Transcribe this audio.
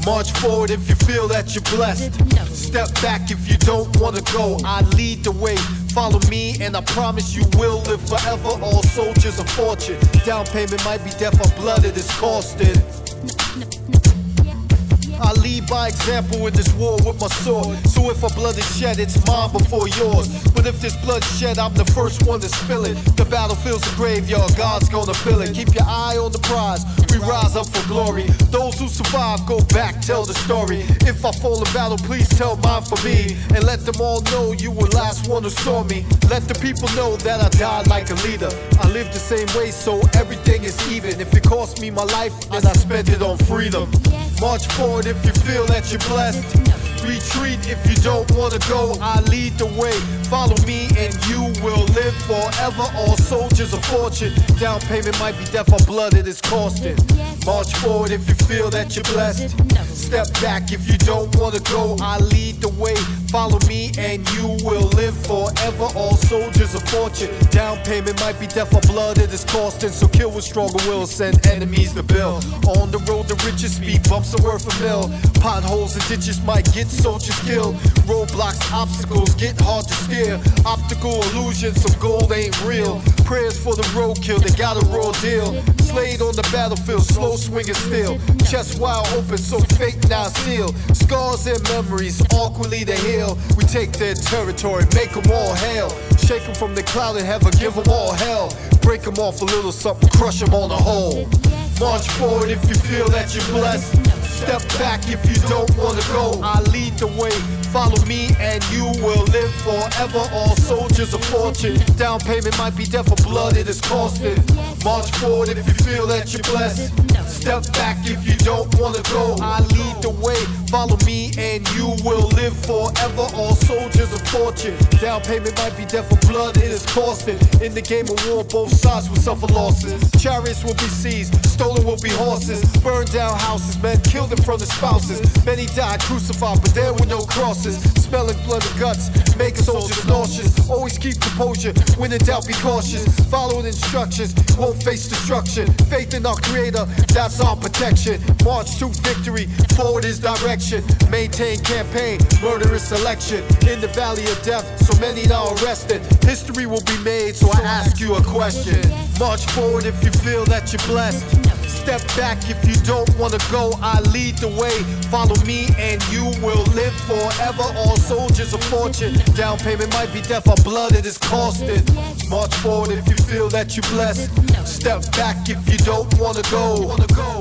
March forward if you feel that you're blessed. Step back if you don't wanna go. I lead the way. Follow me and I promise you will live forever. All soldiers of fortune. Down payment might be death, our blood it is costing. I lead by example in this war with my sword. So if our blood is shed, it's mine before yours. But if there's blood shed, I'm the first one to spill it. The battlefield's a graveyard, God's gonna fill it. Keep your eye on the prize, we rise up for glory. Those who survive, go back, tell the story. If I fall in battle, please tell mine for me. And let them all know you were last one who saw me. Let the people know that I died like a leader. I live the same way, so everything is even. If it cost me my life, then I spent it on freedom. March forward if you feel that you're blessed. Retreat if you don't wanna go. I lead the way. Follow me and you will live forever. All soldiers of fortune. Down payment might be death, our blood it is costing. March forward if you feel that you're blessed. Step back if you don't wanna go. I lead the way. Follow me and you will live forever. All soldiers of fortune. Down payment might be death, our blood it is costing. So kill with stronger will, send enemies the bill. On the road to riches, speed bumps are worth a mill. Potholes and ditches might get soldiers killed. Roadblocks, obstacles get hard to steer. Optical illusions, some gold ain't real. Prayers for the roadkill, they got a raw deal. Slayed on the battlefield, slow swinging still. Chest wide open, so fake now sealed. Scars and memories, awkwardly to heal. We take their territory, make them all hail. Shake them from the cloud in heaven, give them all hell. Break them off a little something, crush them on the whole. March forward if you feel that you're blessed. Step back if you don't wanna go. I lead the way. Follow me and you will live forever. All soldiers of fortune. Down payment might be death, for blood it is costing. March forward if you feel that you're blessed. Step back if you don't wanna go. I lead the way. Follow me and you will live forever. All soldiers of fortune. Down payment might be death, for blood it is costing. In the game of war, both sides will suffer losses. Chariots will be seized, stolen will be horses. Burned down houses, men killed in front of spouses. Many died crucified, but there were no crosses. Smelling blood and guts, making soldiers nauseous. Always keep composure, when in doubt be cautious. Following instructions, won't face destruction. Faith in our creator, that's our protection. March to victory, forward is direction. Maintain campaign, murderous selection. In the valley of death, so many now arrested. History will be made, so I ask you a question. March forward if you feel that you're blessed. Step back if you don't wanna go. I lead the way. Follow me and you will live forever. All soldiers of fortune. Down payment might be death, our blood it is costing. March forward if you feel that you're blessed. Step back if you don't wanna go.